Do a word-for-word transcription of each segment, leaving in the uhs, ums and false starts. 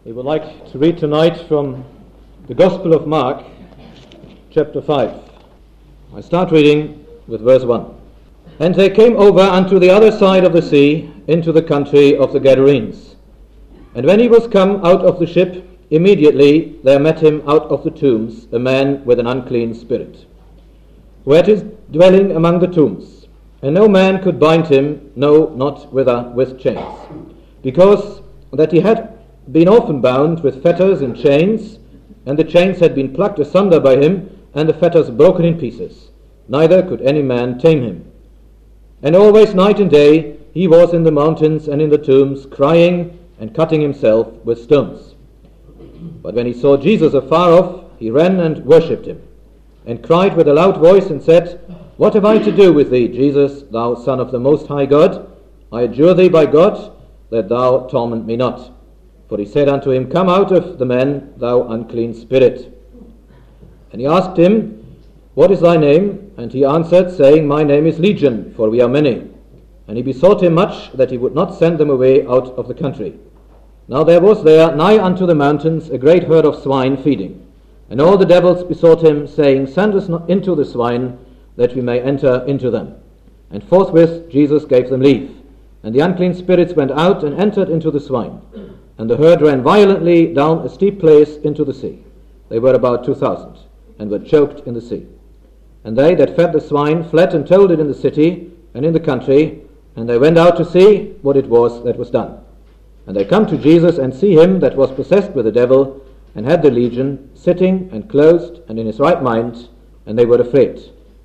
We would like to read tonight from the Gospel of Mark, chapter five. I start reading with verse one. And they came over unto the other side of the sea, into the country of the Gadarenes. And when he was come out of the ship, immediately there met him out of the tombs a man with an unclean spirit, who had his dwelling among the tombs. And no man could bind him, no, not with, uh, with chains, because that he had been often bound with fetters and chains, and the chains had been plucked asunder by him, and the fetters broken in pieces. Neither could any man tame him. And always night and day he was in the mountains and in the tombs, crying and cutting himself with stones. But when he saw Jesus afar off, he ran and worshipped him, and cried with a loud voice, and said, What have I to do with thee, Jesus, thou Son of the Most High God? I adjure thee by God, that thou torment me not. For he said unto him, Come out of the man, thou unclean spirit. And he asked him, What is thy name? And he answered, saying, My name is Legion, for we are many. And he besought him much that he would not send them away out of the country. Now there was there nigh unto the mountains a great herd of swine feeding. And all the devils besought him, saying, Send us not into the swine, that we may enter into them. And forthwith Jesus gave them leave. And the unclean spirits went out and entered into the swine. And the herd ran violently down a steep place into the sea. They were about two thousand, and were choked in the sea. And they that fed the swine fled and told it in the city and in the country, and they went out to see what it was that was done. And they come to Jesus, and see him that was possessed with the devil, and had the legion, sitting and clothed and in his right mind, and they were afraid.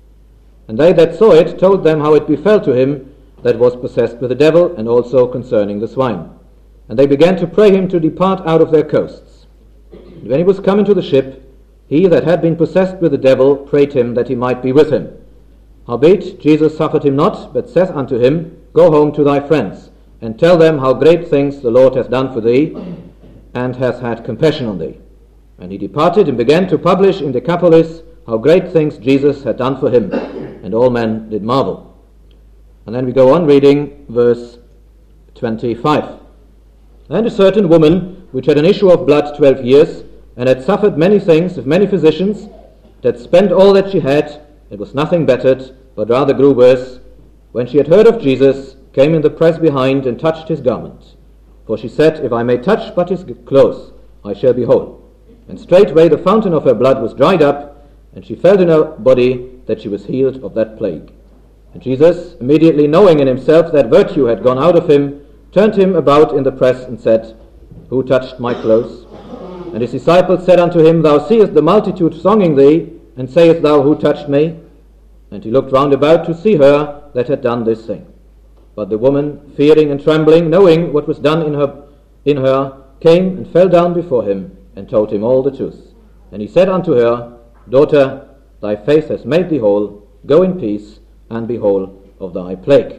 And they that saw it told them how it befell to him that was possessed with the devil, and also concerning the swine. And they began to pray him to depart out of their coasts. And when he was come into the ship, he that had been possessed with the devil prayed him that he might be with him. Howbeit Jesus suffered him not, but saith unto him, Go home to thy friends, and tell them how great things the Lord hath done for thee, and hath had compassion on thee. And he departed, and began to publish in Decapolis how great things Jesus had done for him, and all men did marvel. And then we go on reading verse twenty-five. And a certain woman, which had an issue of blood twelve years, and had suffered many things of many physicians, that spent all that she had, it was nothing bettered, but rather grew worse, when she had heard of Jesus, came in the press behind, and touched his garment. For she said, If I may touch but his clothes, I shall be whole. And straightway the fountain of her blood was dried up, and she felt in her body that she was healed of that plague. And Jesus, immediately knowing in himself that virtue had gone out of him, turned him about in the press, and said, Who touched my clothes? And his disciples said unto him, Thou seest the multitude thronging thee, and sayest thou, Who touched me? And he looked round about to see her that had done this thing. But the woman, fearing and trembling, knowing what was done in her, in her, came and fell down before him, and told him all the truth. And he said unto her, Daughter, thy faith has made thee whole. Go in peace, and be whole of thy plague.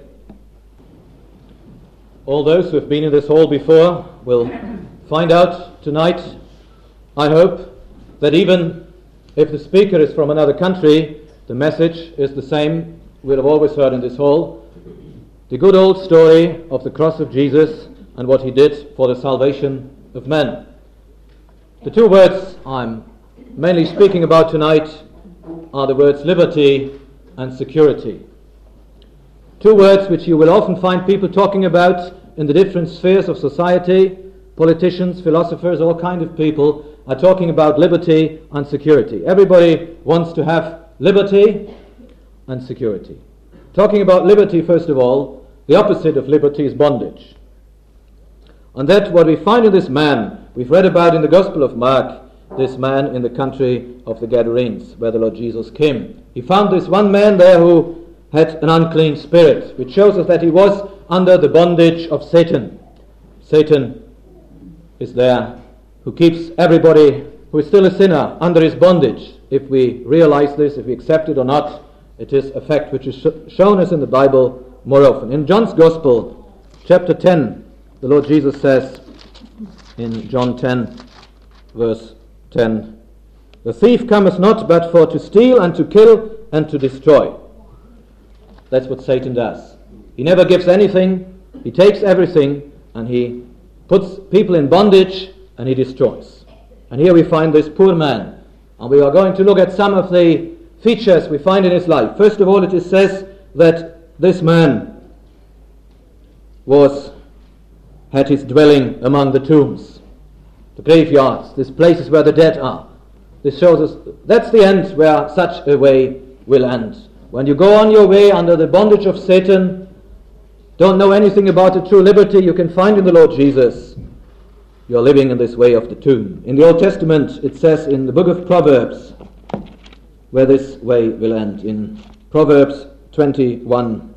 All those who have been in this hall before will find out tonight, I hope, that even if the speaker is from another country, the message is the same we'll have always heard in this hall. The good old story of the cross of Jesus and what he did for the salvation of men. The two words I'm mainly speaking about tonight are the words liberty and security. Two words which you will often find people talking about in the different spheres of society. Politicians, philosophers, all kinds of people are talking about liberty and security. Everybody wants to have liberty and security. Talking about liberty, first of all, the opposite of liberty is bondage. And that's what we find in this man we've read about in the Gospel of Mark, this man in the country of the Gadarenes, where the Lord Jesus came. He found this one man there who had an unclean spirit, which shows us that he was under the bondage of Satan. Satan is there, who keeps everybody who is still a sinner under his bondage. If we realize this, if we accept it or not, it is a fact which is sh- shown us in the Bible more often. In John's Gospel, chapter ten, the Lord Jesus says in John ten, verse ten, The thief cometh not but for to steal and to kill and to destroy. That's what Satan does. He never gives anything. He takes everything, and he puts people in bondage and he destroys. And here we find this poor man, and we are going to look at some of the features we find in his life. First of all, it is says that this man was had his dwelling among the tombs, the graveyards, these places where the dead are. This shows us that's the end where such a way will end. When you go on your way under the bondage of Satan, don't know anything about the true liberty you can find in the Lord Jesus, you are living in this way of the tomb. In the Old Testament, it says in the book of Proverbs where this way will end. In Proverbs twenty-one,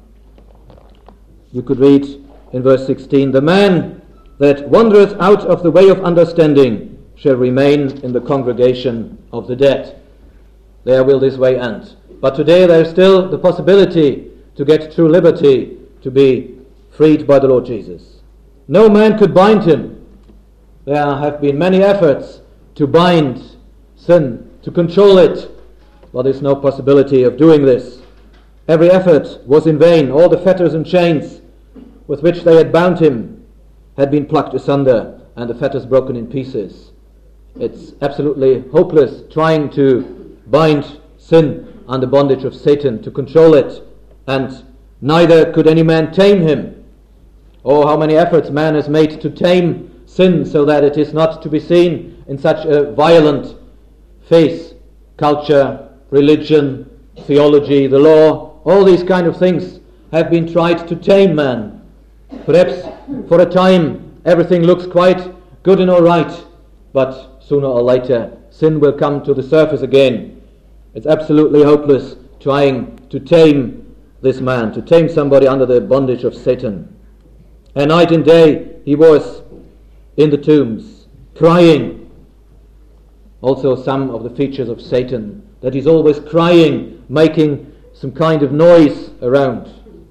you could read in verse sixteen, "The man that wandereth out of the way of understanding shall remain in the congregation of the dead." There will this way end. But today there is still the possibility to get true liberty, to be freed by the Lord Jesus. No man could bind him. There have been many efforts to bind sin, to control it, but there is no possibility of doing this. Every effort was in vain. All the fetters and chains with which they had bound him had been plucked asunder, and the fetters broken in pieces. It's absolutely hopeless trying to bind sin under bondage of Satan, to control it, and neither could any man tame him. Oh, how many efforts man has made to tame sin so that it is not to be seen in such a violent face. Culture, religion, theology, the law, all these kind of things have been tried to tame man. Perhaps for a time everything looks quite good and all right, but sooner or later sin will come to the surface again. It's absolutely hopeless trying to tame this man, to tame somebody under the bondage of Satan. And night and day he was in the tombs, crying. Also some of the features of Satan, that he's always crying, making some kind of noise around.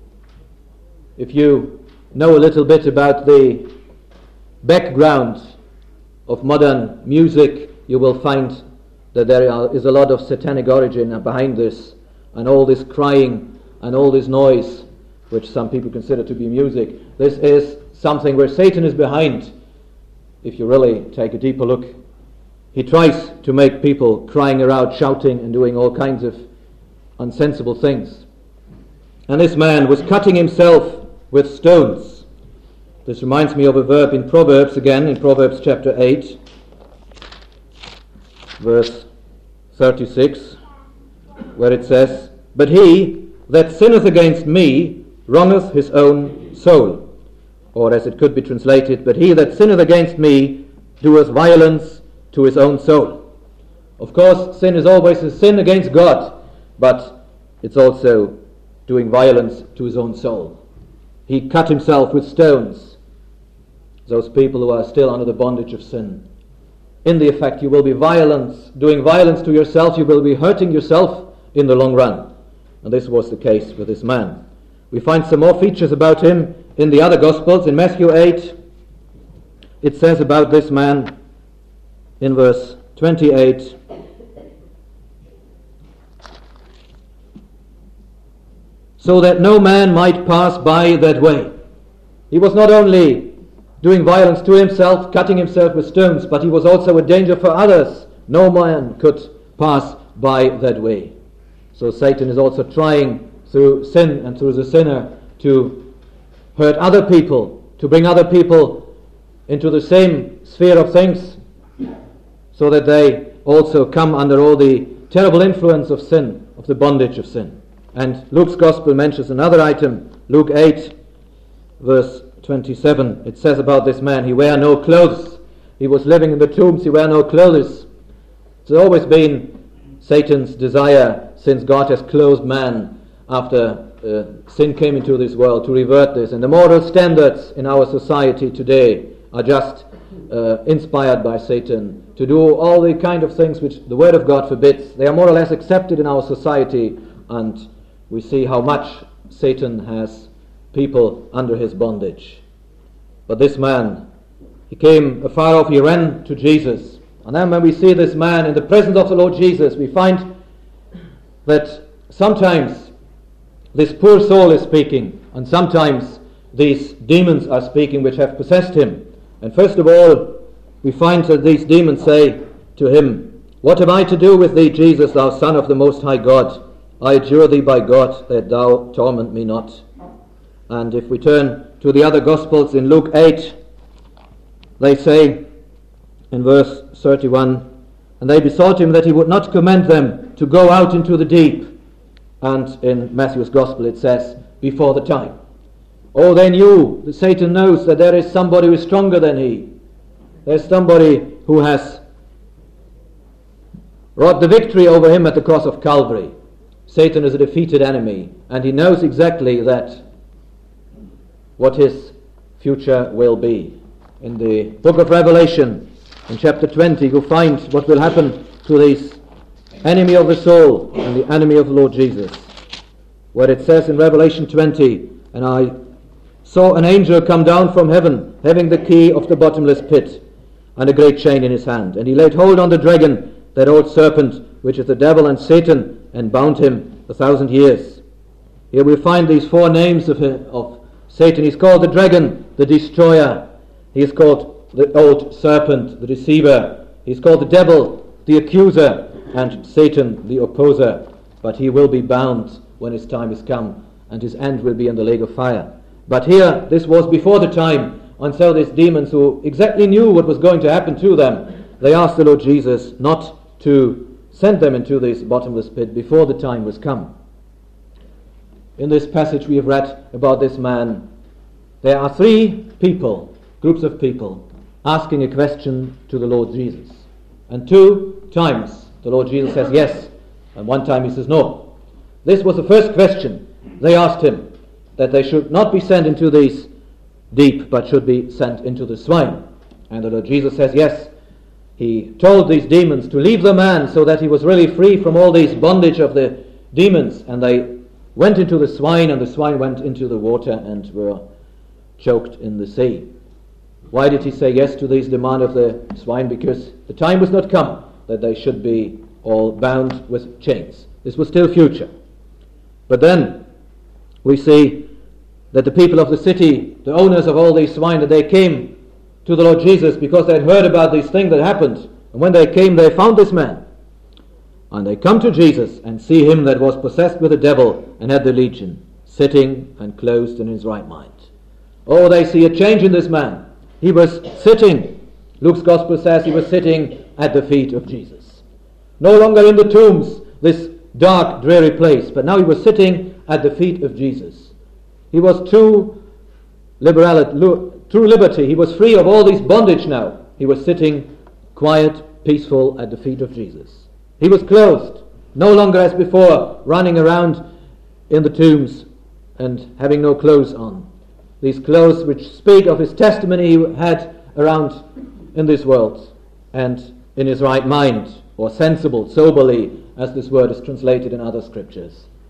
If you know a little bit about the background of modern music, you will find that there is a lot of satanic origin behind this, and all this crying and all this noise, which some people consider to be music. This is something where Satan is behind. If you really take a deeper look, he tries to make people crying around, shouting and doing all kinds of unsensible things. And this man was cutting himself with stones. This reminds me of a verb in Proverbs, again in Proverbs chapter eight, verse thirty-six, where it says, "But he that sinneth against me wrongeth his own soul." Or as it could be translated, "But he that sinneth against me doeth violence to his own soul." Of course, sin is always a sin against God, but it's also doing violence to his own soul. He cut himself with stones. Those people who are still under the bondage of sin. In the effect, you will be violence, doing violence to yourself, you will be hurting yourself in the long run. And this was the case with this man. We find some more features about him in the other Gospels. In Matthew eight, it says about this man in verse twenty-eight, "So that no man might pass by that way." He was not only doing violence to himself, cutting himself with stones, but he was also a danger for others. No man could pass by that way. So Satan is also trying through sin and through the sinner to hurt other people, to bring other people into the same sphere of things, so that they also come under all the terrible influence of sin, of the bondage of sin. And Luke's Gospel mentions another item, Luke eight, verse twenty-seven. It says about this man, he wear no clothes. He was living in the tombs, he wear no clothes. It's always been Satan's desire, since God has clothed man after uh, sin came into this world, to revert this. And the moral standards in our society today are just uh, inspired by Satan to do all the kind of things which the Word of God forbids. They are more or less accepted in our society, and we see how much Satan has people under his bondage. But this man, he came afar off, he ran to Jesus. And then when we see this man in the presence of the Lord Jesus, we find that sometimes this poor soul is speaking, and sometimes these demons are speaking which have possessed him. And first of all, we find that these demons say to him, "What have I to do with thee, Jesus, thou Son of the Most High God? I adjure thee by God that thou torment me not." And if we turn to the other Gospels, in Luke eight, they say in verse thirty-one, "And they besought him that he would not command them to go out into the deep." And in Matthew's Gospel it says, "before the time." Oh, they knew, that Satan knows that there is somebody who is stronger than he. There's somebody who has wrought the victory over him at the cross of Calvary. Satan is a defeated enemy, and he knows exactly that what his future will be. In the book of Revelation, in chapter twenty, you find what will happen to this enemy of the soul and the enemy of the Lord Jesus, where it says in Revelation twenty, "And I saw an angel come down from heaven, having the key of the bottomless pit, and a great chain in his hand. And he laid hold on the dragon, that old serpent, which is the devil and Satan, and bound him a thousand years." Here we find these four names of, of Satan. He's called the dragon, the destroyer. He is called the old serpent, the deceiver. He's called the devil, the accuser, and Satan, the opposer. But he will be bound when his time is come, and his end will be in the lake of fire. But here, this was before the time, and so these demons, who exactly knew what was going to happen to them, they asked the Lord Jesus not to send them into this bottomless pit before the time was come. In this passage we have read about this man. There are three people, groups of people, asking a question to the Lord Jesus. And two times the Lord Jesus says yes, and one time he says no. This was the first question. They asked him that they should not be sent into these deep, but should be sent into the swine. And the Lord Jesus says yes. He told these demons to leave the man so that he was really free from all these bondage of the demons. And they went into the swine, and the swine went into the water and were choked in the sea. Why did he say yes to these demands of the swine? Because the time was not come that they should be all bound with chains. This was still future. But then we see that the people of the city, the owners of all these swine, that they came to the Lord Jesus because they had heard about these things that happened. And when they came, they found this man. And they come to Jesus and see him that was possessed with the devil and had the legion, sitting and clothed in his right mind. Oh, they see a change in this man. He was sitting, Luke's Gospel says he was sitting at the feet of Jesus. No longer in the tombs, this dark, dreary place, but now he was sitting at the feet of Jesus. He was true liberality, true liberty. He was free of all this bondage now. He was sitting quiet, peaceful at the feet of Jesus. He was clothed, no longer as before, running around in the tombs and having no clothes on. These clothes which speak of his testimony he had around in this world, and in his right mind, or sensible, soberly, as this word is translated in other scriptures.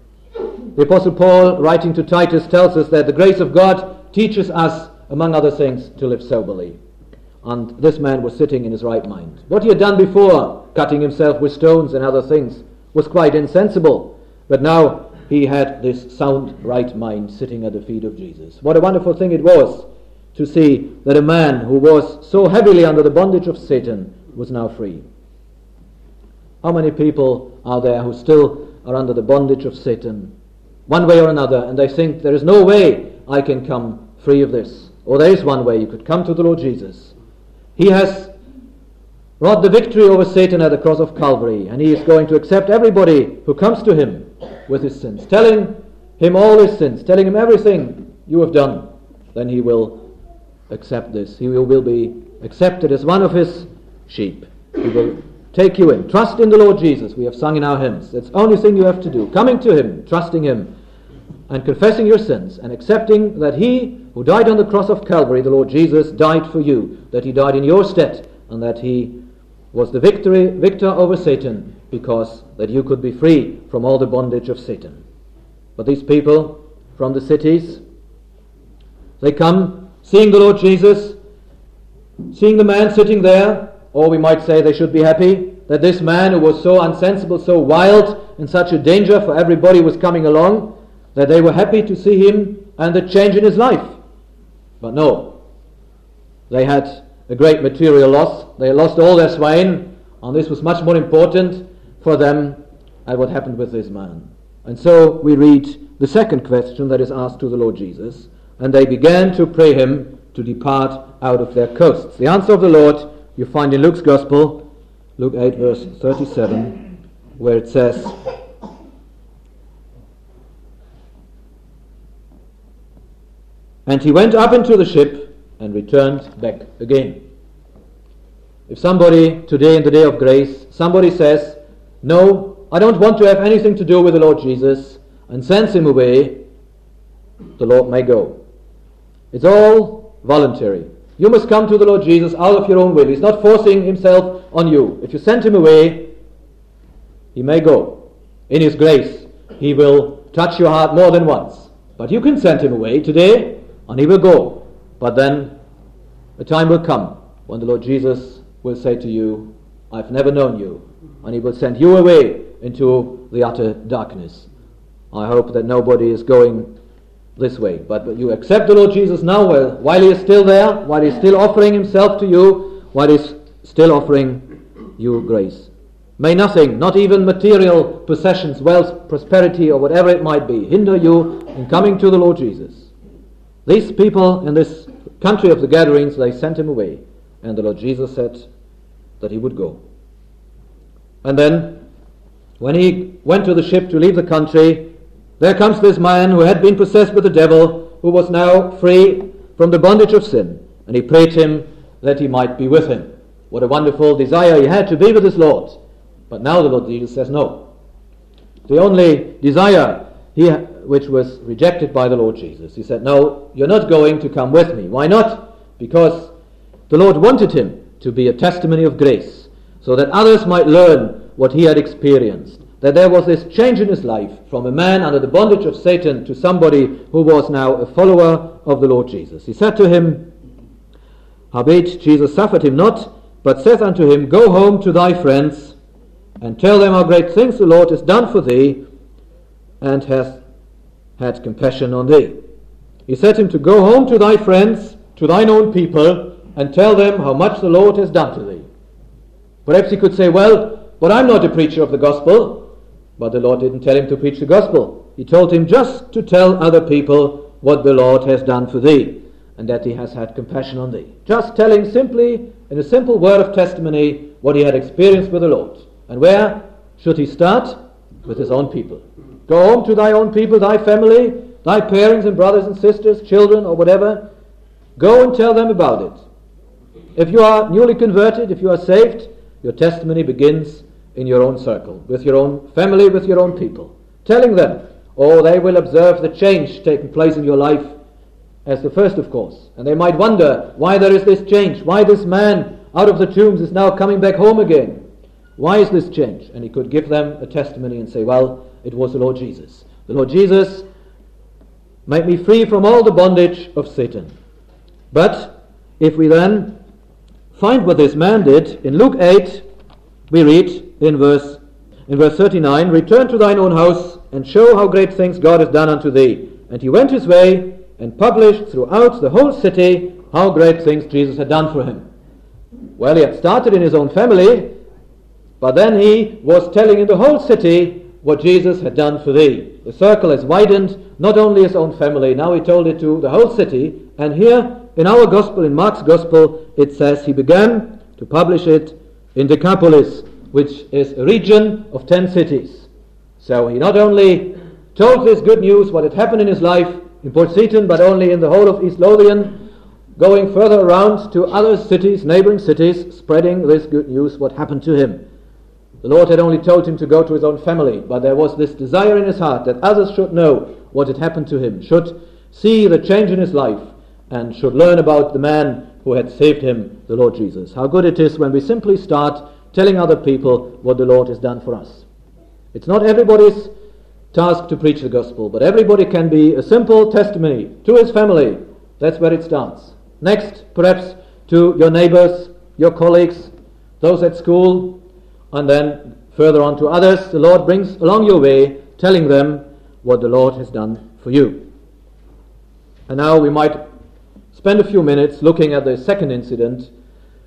The Apostle Paul, writing to Titus, tells us that the grace of God teaches us, among other things, to live soberly. And this man was sitting in his right mind. What he had done before, cutting himself with stones and other things, was quite insensible. But now he had this sound right mind sitting at the feet of Jesus. What a wonderful thing it was to see that a man who was so heavily under the bondage of Satan was now free. How many people are there who still are under the bondage of Satan, one way or another, and they think there is no way I can come free of this? Or there is one way: you could come to the Lord Jesus. He has wrought the victory over Satan at the cross of Calvary, and he is going to accept everybody who comes to him with his sins, telling him all his sins, telling him everything you have done. Then he will accept this. He will, will be accepted as one of his sheep. He will take you in. Trust in the Lord Jesus. We have sung in our hymns. That's the only thing you have to do. Coming to him, trusting him, and confessing your sins, and accepting that he who died on the cross of Calvary, the Lord Jesus, died for you, that he died in your stead, and that he was the victory victor over Satan, because that you could be free from all the bondage of Satan. But these people from the cities, they come seeing the Lord Jesus, seeing the man sitting there, or we might say they should be happy that this man who was so unsensible, so wild, and such a danger for everybody was coming along, that they were happy to see him and the change in his life. But no, they had a great material loss. They lost all their swine, and this was much more important for them than what happened with this man. And so we read the second question that is asked to the Lord Jesus, and they began to pray him to depart out of their coasts. The answer of the Lord you find in Luke's Gospel, Luke eight verse thirty-seven, where it says, "And he went up into the ship and returned back again." If somebody today in the day of grace, somebody says, "No, I don't want to have anything to do with the Lord Jesus," and sends him away, the Lord may go. It's all voluntary. You must come to the Lord Jesus out of your own will. He's not forcing himself on you. If you send him away, he may go. In his grace, he will touch your heart more than once. But you can send him away today, and he will go. But then a time will come when the Lord Jesus will say to you, "I've never known you," and he will send you away into the utter darkness. I hope that nobody is going this way. But, but you accept the Lord Jesus now while, while he is still there, while he is still offering himself to you, while he is still offering you grace. May nothing, not even material possessions, wealth, prosperity, or whatever it might be, hinder you in coming to the Lord Jesus. These people in this country of the Gadarenes, they sent him away, and the Lord Jesus said that he would go. And then, when he went to the ship to leave the country, there comes this man who had been possessed with the devil, who was now free from the bondage of sin, and he prayed him that he might be with him. What a wonderful desire he had to be with his Lord. But now the Lord Jesus says no. The only desire he, which was rejected by the Lord Jesus, he said, "No, you're not going to come with me." Why not? Because the Lord wanted him to be a testimony of grace, so that others might learn what he had experienced. That there was this change in his life from a man under the bondage of Satan to somebody who was now a follower of the Lord Jesus. He said to him, howbeit Jesus suffered him not, but saith unto him, "Go home to thy friends, and tell them how great things the Lord has done for thee, and hath had compassion on thee." He said him to go home to thy friends, to thine own people, and tell them how much the Lord has done to thee. Perhaps he could say, "Well, but I'm not a preacher of the gospel." But the Lord didn't tell him to preach the gospel. He told him just to tell other people what the Lord has done for thee, and that he has had compassion on thee. Just telling simply, in a simple word of testimony, what he had experienced with the Lord. And where should he start? With his own people. Go home to thy own people, thy family, thy parents and brothers and sisters, children or whatever. Go and tell them about it. If you are newly converted, if you are saved, your testimony begins in your own circle, with your own family, with your own people. Telling them, oh, they will observe the change taking place in your life as the first, of course. And they might wonder why there is this change, why this man out of the tombs is now coming back home again. Why is this change? And he could give them a testimony and say, well, it was the Lord Jesus. The Lord Jesus made me free from all the bondage of Satan. But if we then find what this man did, in Luke eight, we read in verse in verse thirty-nine, "Return to thine own house, and show how great things God has done unto thee. And he went his way, and published throughout the whole city how great things Jesus had done for him." Well, he had started in his own family, but then he was telling in the whole city what Jesus had done for thee. The circle has widened, not only his own family, now he told it to the whole city. And here in our gospel, in Mark's gospel, it says he began to publish it in Decapolis, which is a region of ten cities. So he not only told this good news, what had happened in his life in Port Seton, but only in the whole of East Lothian, going further around to other cities, neighboring cities, spreading this good news, what happened to him. The Lord had only told him to go to his own family, but there was this desire in his heart that others should know what had happened to him, should see the change in his life, and should learn about the man who had saved him, the Lord Jesus. How good it is when we simply start telling other people what the Lord has done for us. It's not everybody's task to preach the gospel, but everybody can be a simple testimony to his family. That's where it starts. Next, perhaps to your neighbors, your colleagues, those at school, and then further on to others. The Lord brings along your way, telling them what the Lord has done for you. And now we might spend a few minutes looking at the second incident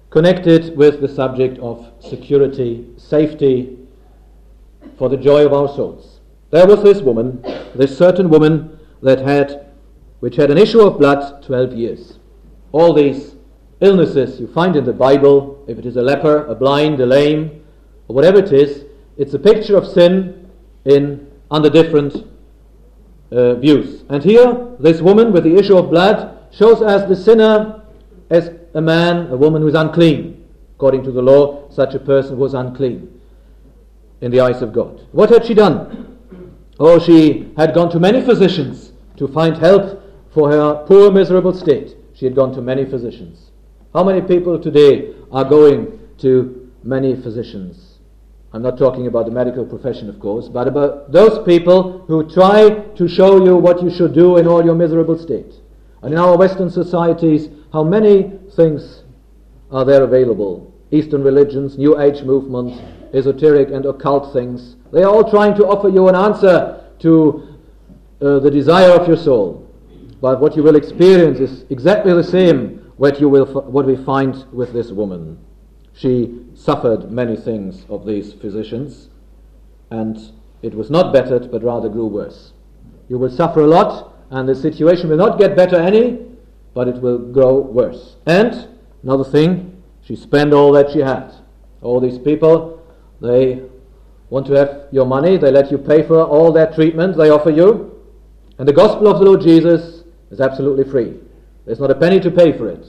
connected with the subject of security, safety, for the joy of our souls. There was this woman, this certain woman that had, which had an issue of blood twelve years. All these illnesses you find in the Bible, if it is a leper, a blind, a lame, or whatever it is, it's a picture of sin in under different uh, views. And here, this woman with the issue of blood shows us the sinner as a man, a woman who is unclean. According to the law, such a person was unclean in the eyes of God. What had she done? Oh, she had gone to many physicians to find help for her poor, miserable state. She had gone to many physicians. How many people today are going to many physicians? I'm not talking about the medical profession, of course, but about those people who try to show you what you should do in all your miserable state. And in our Western societies, how many things are there available? Eastern religions, New Age movement, esoteric and occult things. They are all trying to offer you an answer to uh, the desire of your soul. But what you will experience is exactly the same what you will f- what we find with this woman. She suffered many things of these physicians, and it was not bettered, but rather grew worse. You will suffer a lot, and the situation will not get better any, but it will grow worse. And another thing, she spent all that she had. All these people, they want to have your money, they let you pay for all that treatment they offer you, and the gospel of the Lord Jesus is absolutely free. There's not a penny to pay for it.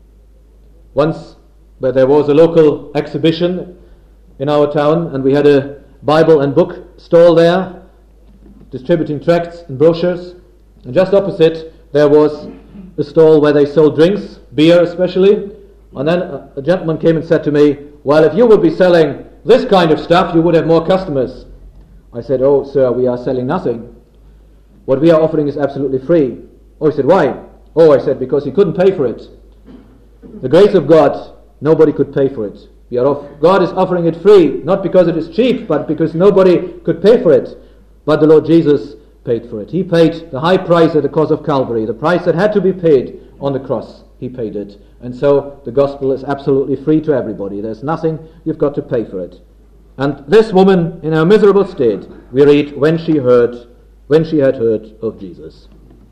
Once, but there was a local exhibition in our town, and we had a Bible and book stall there, distributing tracts and brochures, and just opposite there was a stall where they sold drinks, beer especially, and then a, a gentleman came and said to me, well, if you would be selling this kind of stuff, you would have more customers. I said, oh, sir, we are selling nothing. What we are offering is absolutely free. Oh, he said, why? Oh, I said, because he couldn't pay for it. The grace of God, nobody could pay for it. We are off- God is offering it free, not because it is cheap, but because nobody could pay for it. But the Lord Jesus paid for it. He paid the high price at the cross of Calvary, the price that had to be paid on the cross. He paid it. And so the gospel is absolutely free to everybody. There's nothing you've got to pay for it. And this woman, in her miserable state, we read, when she heard, when she had heard of Jesus.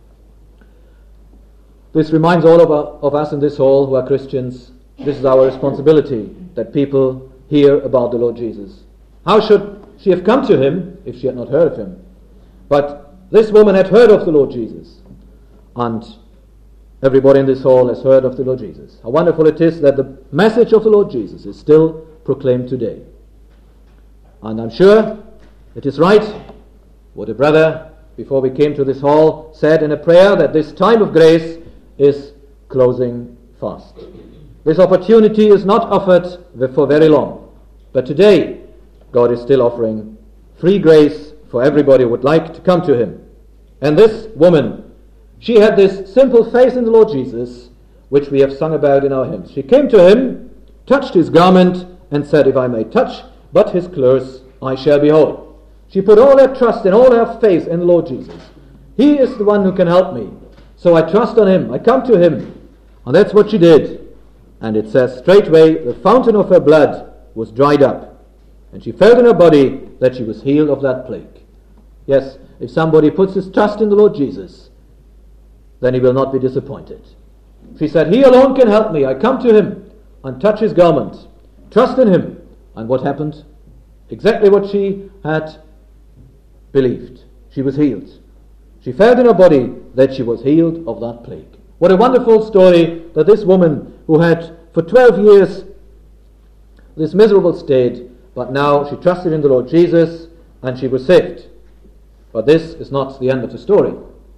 This reminds all of, our, of us in this hall who are Christians, this is our responsibility, that people hear about the Lord Jesus. How should she have come to him if she had not heard of him? But this woman had heard of the Lord Jesus, and everybody in this hall has heard of the Lord Jesus. How wonderful it is that the message of the Lord Jesus is still proclaimed today. And I'm sure it is right what a brother, before we came to this hall, said in a prayer, that this time of grace is closing fast. This opportunity is not offered for very long, but today God is still offering free grace for everybody who would like to come to him. And this woman, she had this simple faith in the Lord Jesus, which we have sung about in our hymns. She came to him, touched his garment, and said, if I may touch but his clothes, I shall be whole. She put all her trust and all her faith in the Lord Jesus. He is the one who can help me. So I trust on him. I come to him. And that's what she did. And it says straightway, the fountain of her blood was dried up. And she felt in her body that she was healed of that plague. Yes, if somebody puts his trust in the Lord Jesus, then he will not be disappointed. She said, he alone can help me. I come to him and touch his garment. Trust in him. And what happened? Exactly what she had believed. She was healed. She felt in her body that she was healed of that plague. What a wonderful story that this woman who had for twelve years this miserable state, but now she trusted in the Lord Jesus and she was saved. But this is not the end of the story.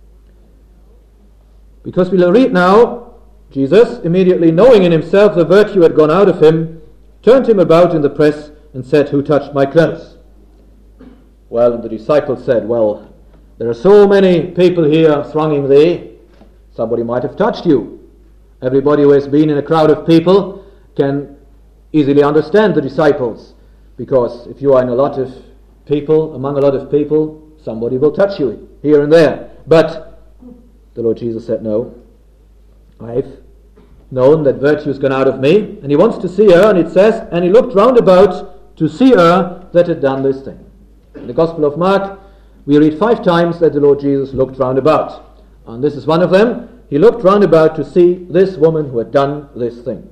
Because we'll read now, Jesus, immediately knowing in himself the virtue had gone out of him, turned him about in the press and said, who touched my clothes? Well, the disciples said, well, there are so many people here thronging thee, somebody might have touched you. Everybody who has been in a crowd of people can easily understand the disciples, because if you are in a lot of people, among a lot of people, somebody will touch you here and there. But the Lord Jesus said, no, I've known that virtue has gone out of me, and he wants to see her, and it says, and he looked round about to see her that had done this thing. In the Gospel of Mark, we read five times that the Lord Jesus looked round about, and this is one of them. He looked round about to see this woman who had done this thing.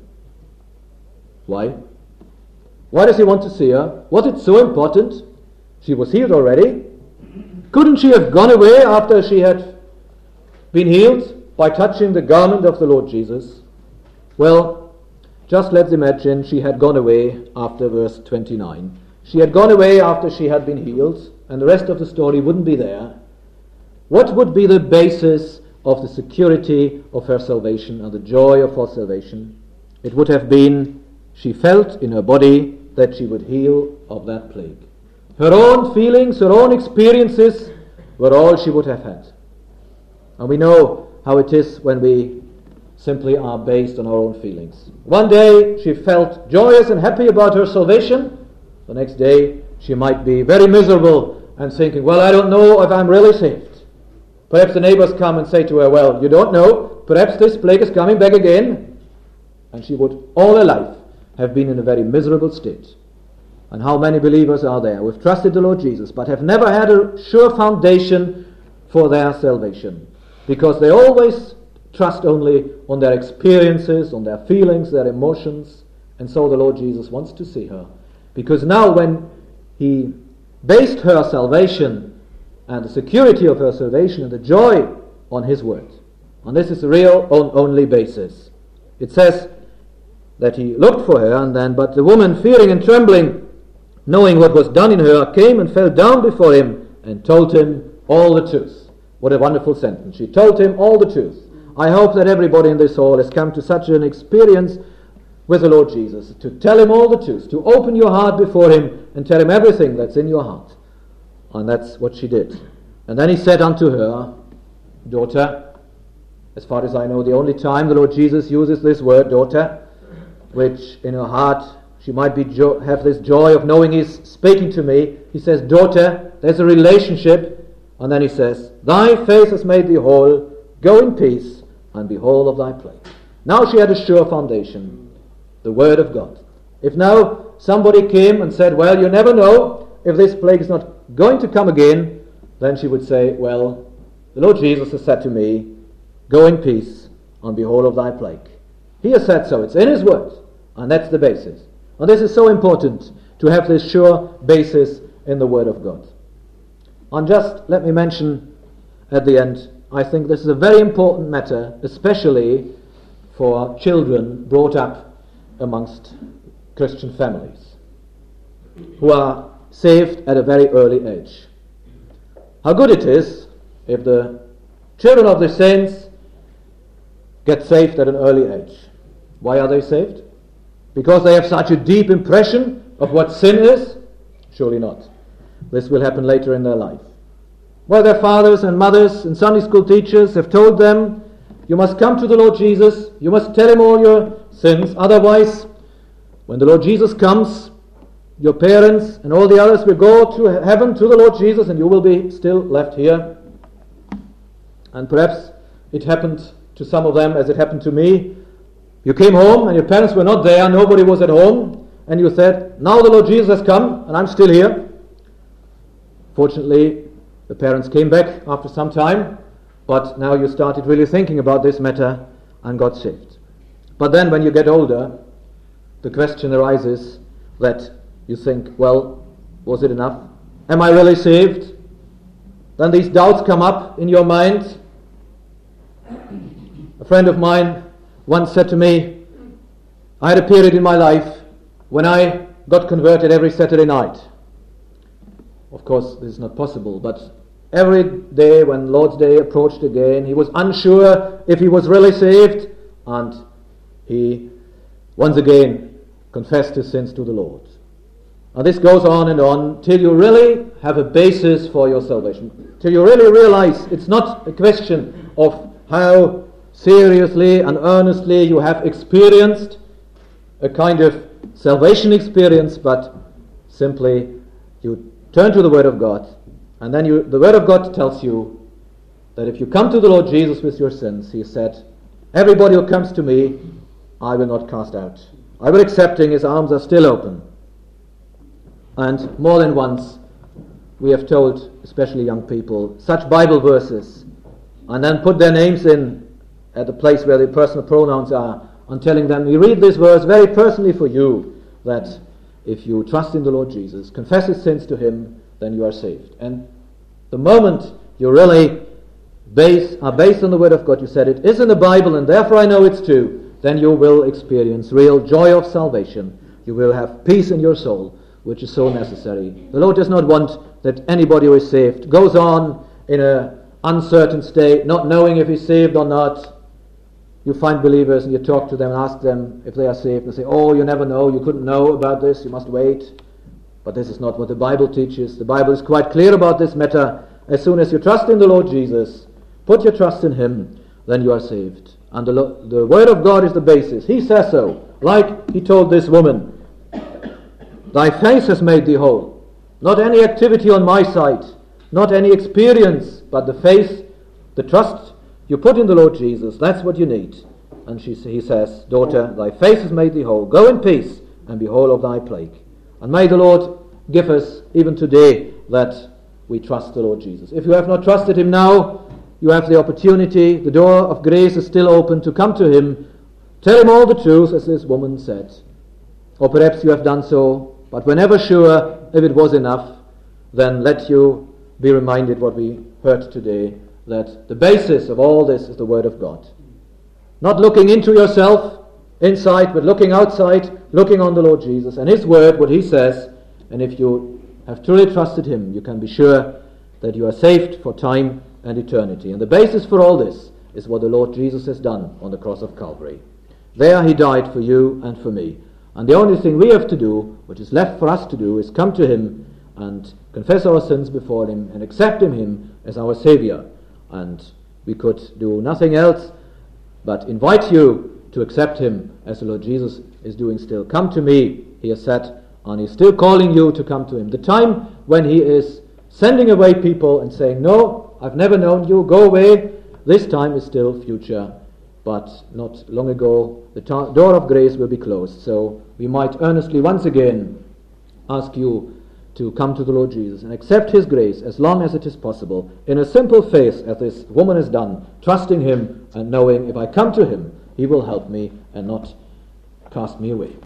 Why? Why does he want to see her? Was it so important? She was healed already. Couldn't she have gone away after she had been healed by touching the garment of the Lord Jesus? Well, just let's imagine she had gone away after verse twenty-nine. She had gone away after she had been healed, and the rest of the story wouldn't be there. What would be the basis of the security of her salvation and the joy of her salvation? It would have been she felt in her body that she would heal of that plague. Her own feelings, her own experiences were all she would have had. And we know how it is when we simply are based on our own feelings. One day she felt joyous and happy about her salvation. The next day she might be very miserable and thinking, well, I don't know if I'm really saved. Perhaps the neighbors come and say to her, well, you don't know, perhaps this plague is coming back again. And she would all her life have been in a very miserable state. And how many believers are there who have trusted the Lord Jesus but have never had a sure foundation for their salvation, because they always trust only on their experiences, on their feelings, their emotions. And so the Lord Jesus wants to see her, because now when he based her salvation and the security of her salvation and the joy on his word, and this is the real on, only basis. It says that he looked for her, and then, but the woman, fearing and trembling, knowing what was done in her, came and fell down before him and told him all the truth. What a wonderful sentence. She told him all the truth. I hope that everybody in this hall has come to such an experience with the Lord Jesus, to tell him all the truth, to open your heart before him and tell him everything that's in your heart. And that's what she did. And then he said unto her, daughter, as far as I know, the only time the Lord Jesus uses this word, daughter, which in her heart she might be jo- have this joy of knowing he's speaking to me. He says, daughter, there's a relationship. And then he says, thy faith has made thee whole. Go in peace and be whole of thy plague. Now she had a sure foundation, the word of God. If now somebody came and said, well, you never know if this plague is not going to come again, then she would say, well, the Lord Jesus has said to me, go in peace and be whole of thy plague. He has said so. It's in his word. And that's the basis. And this is so important, to have this sure basis in the word of God. And just let me mention at the end, I think this is a very important matter, especially for children brought up amongst Christian families who are saved at a very early age. How good it is if the children of the saints get saved at an early age. Why are they saved? Because they have such a deep impression of what sin is? Surely not. This will happen later in their life. Well, their fathers and mothers and Sunday school teachers have told them, you must come to the Lord Jesus, you must tell him all your sins, otherwise, when the Lord Jesus comes, your parents and all the others will go to heaven to the Lord Jesus, and you will be still left here. And perhaps it happened to some of them as it happened to me. You came home and your parents were not there, nobody was at home, and you said, now the Lord Jesus has come and I'm still here. Fortunately, the parents came back after some time, but now you started really thinking about this matter and got saved. But then when you get older, the question arises that you think, well, was it enough? Am I really saved? Then these doubts come up in your mind. A friend of mine once said to me, I had a period in my life when I got converted every Saturday night. Of course, this is not possible, but every day when Lord's Day approached again, he was unsure if he was really saved, and he once again confessed his sins to the Lord. And this goes on and on till you really have a basis for your salvation, till you really realize it's not a question of how seriously and earnestly you have experienced a kind of salvation experience, but simply you turn to the Word of God, and then you, the Word of God tells you that if you come to the Lord Jesus with your sins, he said, everybody who comes to me, I will not cast out. I will accept him, his arms are still open. And more than once, we have told, especially young people, such Bible verses, and then put their names in at the place where the personal pronouns are, and telling them, we read this verse very personally for you, that if you trust in the Lord Jesus, confess his sins to him, then you are saved. And the moment you really base, are based on the Word of God, you said it is in the Bible and therefore I know it's true, then you will experience real joy of salvation. You will have peace in your soul, which is so necessary. The Lord does not want that anybody who is saved goes on in an uncertain state, not knowing if he's saved or not. You find believers and you talk to them and ask them if they are saved, and they say, oh, you never know, you couldn't know about this, you must wait. But this is not what the Bible teaches. The Bible is quite clear about this matter. As soon as you trust in the Lord Jesus, put your trust in him, then you are saved. And the, lo- the Word of God is the basis. He says so, like he told this woman, thy faith has made thee whole. Not any activity on my side, not any experience, but the faith, the trust you put in the Lord Jesus, that's what you need. And she, he says, daughter, thy faith has made thee whole. Go in peace and be whole of thy plague. And may the Lord give us, even today, that we trust the Lord Jesus. If you have not trusted him now, you have the opportunity. The door of grace is still open to come to him. Tell him all the truth, as this woman said. Or perhaps you have done so, but were never sure if it was enough. Then let you be reminded what we heard today, that the basis of all this is the Word of God. Not looking into yourself inside, but looking outside, looking on the Lord Jesus and his Word, what he says. And if you have truly trusted him, you can be sure that you are saved for time and eternity. And the basis for all this is what the Lord Jesus has done on the cross of Calvary. There he died for you and for me. And the only thing we have to do, which is left for us to do, is come to him and confess our sins before him and accept him as our Savior. And we could do nothing else but invite you to accept him as the Lord Jesus is doing still. Come to me, he has said, and he's still calling you to come to him. The time when he is sending away people and saying, no, I've never known you, go away, this time is still future. But not long ago, the ta- door of grace will be closed. So we might earnestly once again ask you to come to the Lord Jesus and accept his grace as long as it is possible, in a simple faith as this woman has done, trusting him and knowing if I come to him, he will help me and not cast me away.